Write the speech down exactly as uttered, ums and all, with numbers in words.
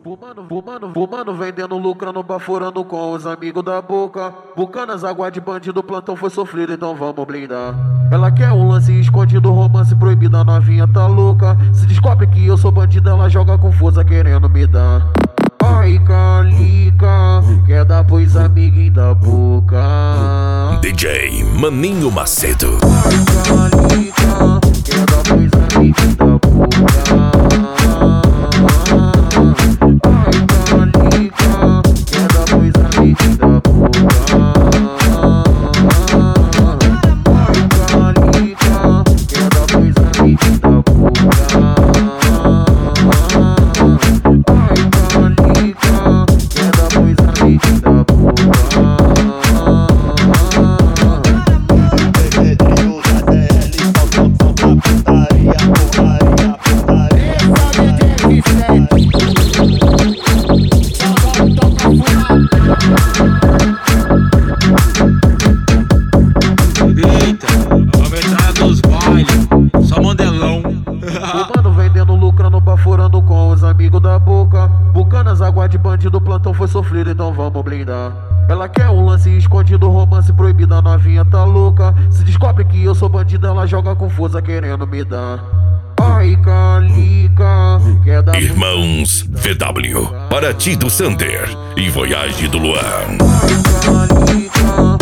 Fumando, fumando, fumando, vendendo, lucrando, baforando com os amigos da boca. Bucanas, água de bandido, plantão foi sofrido, então vamos blindar. Ela quer um lance escondido, romance proibido, a novinha tá louca. Se descobre que eu sou bandido, ela joga com força querendo me dar. Ai, calica, quer dar pros amiguinhos da boca. D J Maninho Macedo. Ai, calica, quer dar pros amiguinhos da boca. Fumando, vendendo, lucrando, baforando com os amigos da boca. Bucanas, água de bandido, plantão foi sofrido, então vamos blindar. Ela quer um lance escondido, romance proibido, a novinha tá louca. Se descobre que eu sou bandido, ela joga com força querendo me dar. Ai, calica, quer dar Irmãos V W, Paraty do Sander e Voyage do Luan. Ai, calica.